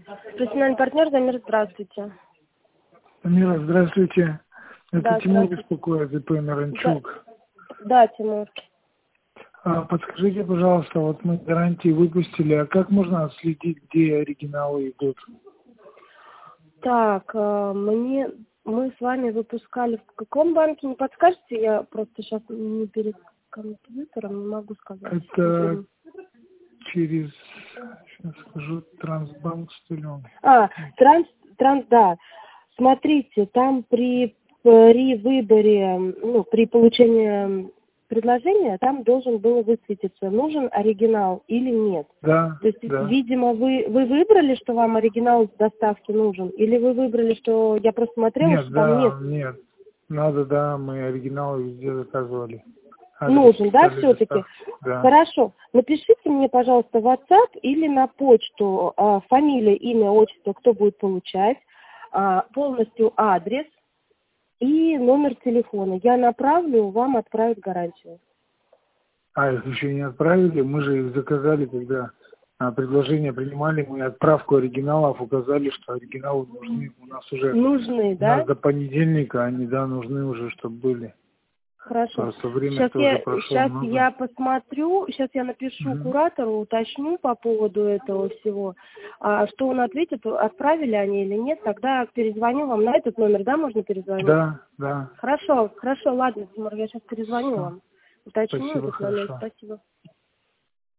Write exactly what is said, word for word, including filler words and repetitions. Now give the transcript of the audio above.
Профессиональный партнер Замир, здравствуйте. Замира, здравствуйте. Это Да, Тимур здравствуйте. беспокоит, ИП Наранчук. Да, да, Тимур. А, подскажите, пожалуйста, вот мы гарантии выпустили, а как можно отследить, где оригиналы идут? Так, э, мне мы с вами выпускали в каком банке? Не подскажете? Я просто сейчас не перед компьютером, не могу сказать. Это через, сейчас скажу, Трансбанк, что ли он? А, транс, транс, да. Смотрите, там при, при выборе, ну, при получении предложения, там должен был высветиться, нужен оригинал или нет. Да, То есть, да. видимо, вы, вы выбрали, что вам оригинал доставки нужен, или вы выбрали, что я просто смотрела, Нет, что да, там нет. нет. Надо, да, мы оригиналы везде заказывали. Адрес Нужен, да, писали все-таки? доставки, да. Хорошо. Напишите мне, пожалуйста, в WhatsApp или на почту а, фамилия, имя, отчество, кто будет получать, а, полностью адрес и номер телефона. Я направлю, вам отправят гарантию. А их еще не отправили, мы же их заказали, когда а, предложение принимали, мы отправку оригиналов указали, что оригиналы нужны у нас уже. Нужны, У нас да? до понедельника они, да, нужны уже, чтобы были. Хорошо. Просто время Сейчас тоже я, прошло сейчас много. я посмотрю, сейчас я напишу Мгм. куратору, уточню по поводу этого всего. А, что он ответит, отправили они или нет, тогда перезвоню вам на этот номер, да, можно перезвонить? Да, да. Хорошо, хорошо, ладно, Тимур, я сейчас перезвоню Всё. вам. Уточню Спасибо, этот момент, хорошо. спасибо.